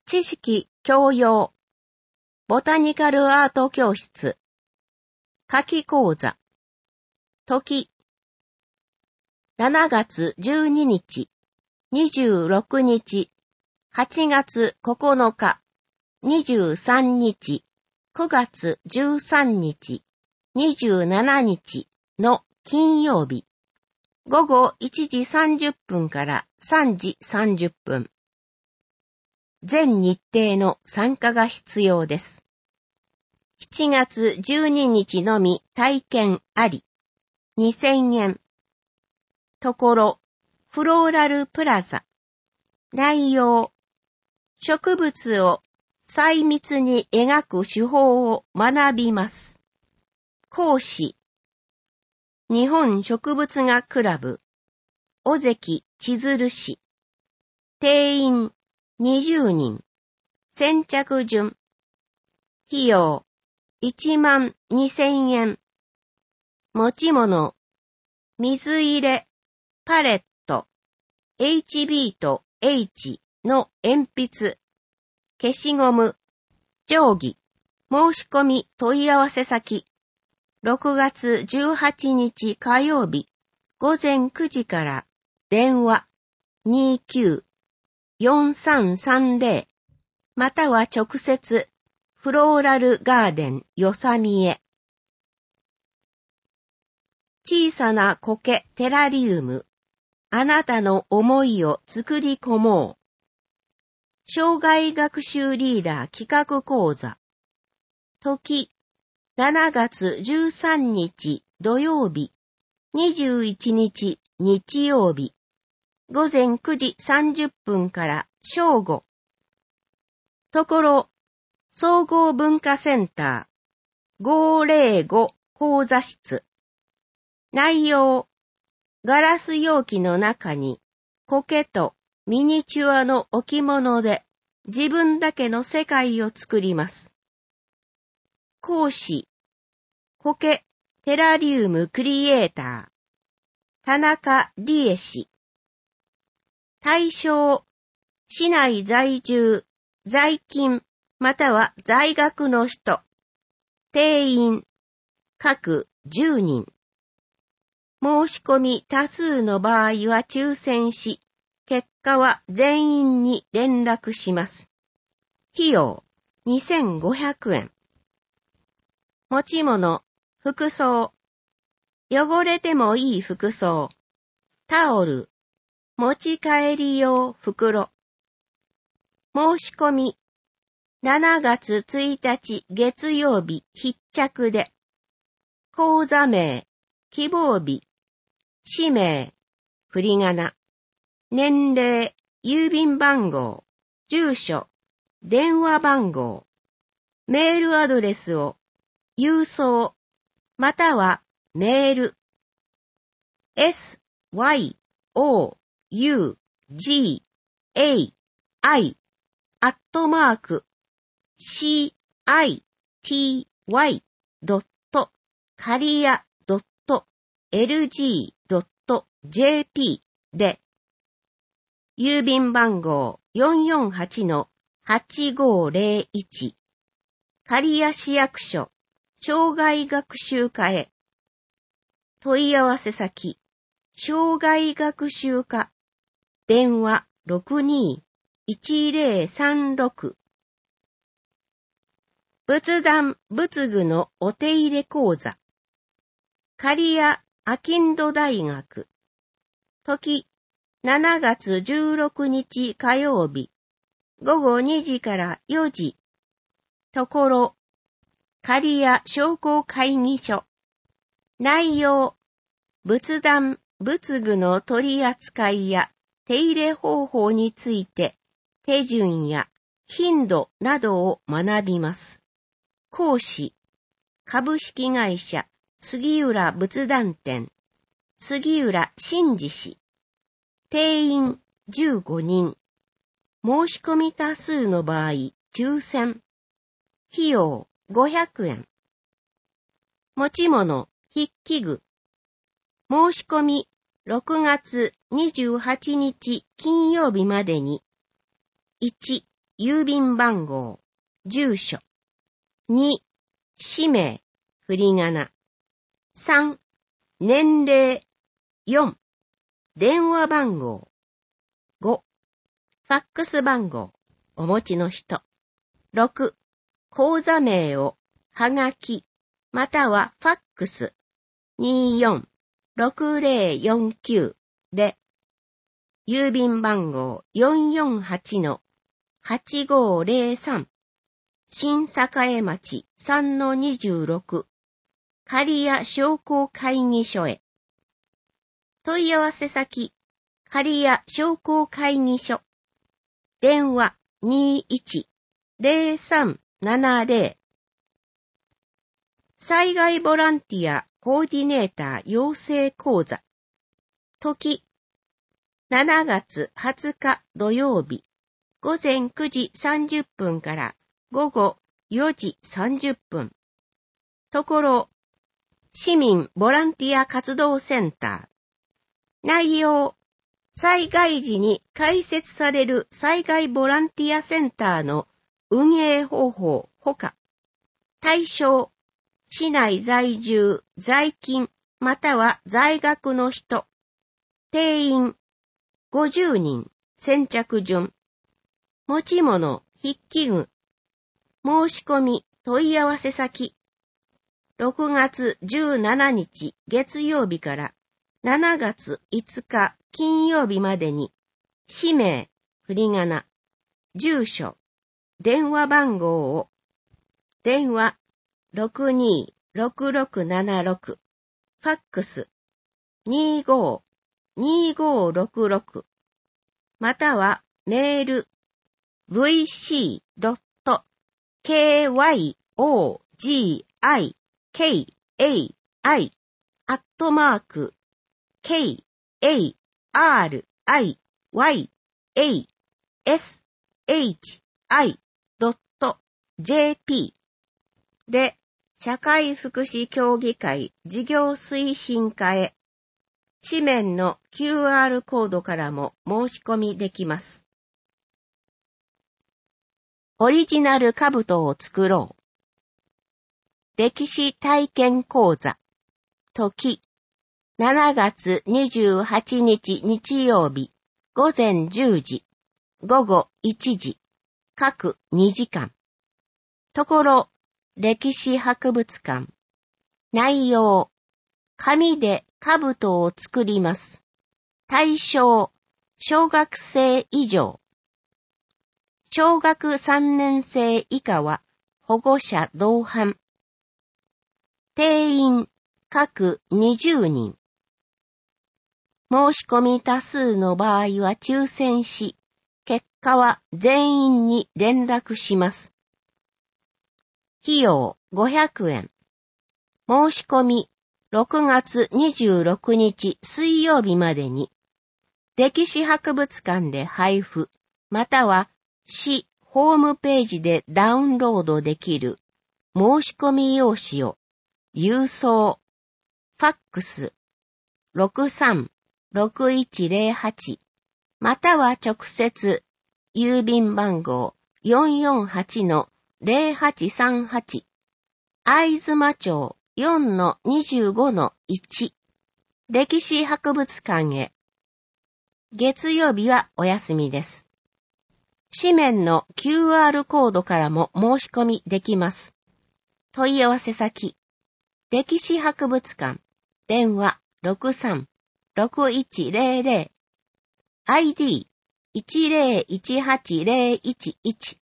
知識教養ボタニカルアート教室夏季講座時7月12日26日8月9日23日9月13日27日の金曜日午後1時30分から3時30分全日程の参加が必要です。7月12日のみ体験あり、2000円。ところ、フローラルプラザ。内容、植物を細密に描く手法を学びます。講師、日本植物学クラブ、尾関千鶴氏。定員、20人。先着順。費用、12,000円。持ち物、水入れ、パレット、HB と H の鉛筆、消しゴム、定規、申し込み問い合わせ先、6月18日火曜日、午前9時から電話29-4330または直接フローラルガーデンよさみへ。小さな苔テラリウム、あなたの思いを作り込もう。生涯学習リーダー企画講座。時、7月13日土曜日、21日日曜日、午前9時30分から正午。ところ、総合文化センター505講座室。内容、ガラス容器の中に苔とミニチュアの置物で自分だけの世界を作ります。講師、苔テラリウムクリエイター、田中理恵氏。対象、市内在住、在勤、または在学の人。定員、各10人。申し込み多数の場合は抽選し、結果は全員に連絡します。費用、2500円。持ち物、服装。汚れてもいい服装。タオル。持ち帰り用袋。申し込み。7月1日月曜日必着で。講座名、希望日、氏名、振り仮名、年齢、郵便番号、住所、電話番号、メールアドレスを、郵送、またはメール、citi@caria.lg.jp で、郵便番号 448-8501 刈谷市役所生涯学習課へ。問い合わせ先、生涯学習課、電話62-1036。仏壇仏具のお手入れ講座。刈谷阿金土大学。時、7月16日火曜日、午後2時から4時。ところ、刈谷商工会議所。内容、仏壇仏具の取り扱いや手入れ方法について手順や頻度などを学びます。講師、株式会社杉浦仏壇店、杉浦真嗣氏。定員15人。申し込み多数の場合、抽選。費用500円。持ち物、筆記具。申し込み6月28日金曜日までに1、 郵便番号、住所。2、氏名、振り仮名。3、年齢。4、電話番号。5、ファックス番号、お持ちの人。6、口座名を、はがき、またはファックス、24-6049で、郵便番号 448-8503、新栄町 3-26、刈谷商工会議所へ。問い合わせ先、刈谷商工会議所。電話21-0370。災害ボランティアコーディネーター養成講座。時、7月20日土曜日、午前9時30分から午後4時30分。ところ、市民ボランティア活動センター。内容、災害時に開設される災害ボランティアセンターの運営方法ほか、対象、市内在住、在勤、または在学の人、定員、50人、先着順、持ち物、筆記具、申し込み、問い合わせ先、6月17日月曜日から7月5日金曜日までに、氏名、振り仮名、住所、電話番号を、電話626676、ファックス252566、またはメール vcikai.kariashi.jp で、社会福祉協議会事業推進課へ、紙面の QR コードからも申し込みできます。オリジナル兜を作ろう。歴史体験講座。時、7月28日日曜日、午前10時、午後1時、各2時間。ところ、歴史博物館。内容、紙で兜を作ります。対象、小学生以上。小学3年生以下は保護者同伴。定員、各20人。申し込み多数の場合は抽選し、結果は全員に連絡します。費用500円。申し込み6月26日水曜日までに、歴史博物館で配布、または市ホームページでダウンロードできる申し込み用紙を郵送、ファックス 63-6108 または直接郵便番号 448-0838 会津間町 4-25-1 歴史博物館へ。月曜日はお休みです。紙面の QR コードからも申し込みできます。問い合わせ先、歴史博物館、電話 63-6100、ID 1018011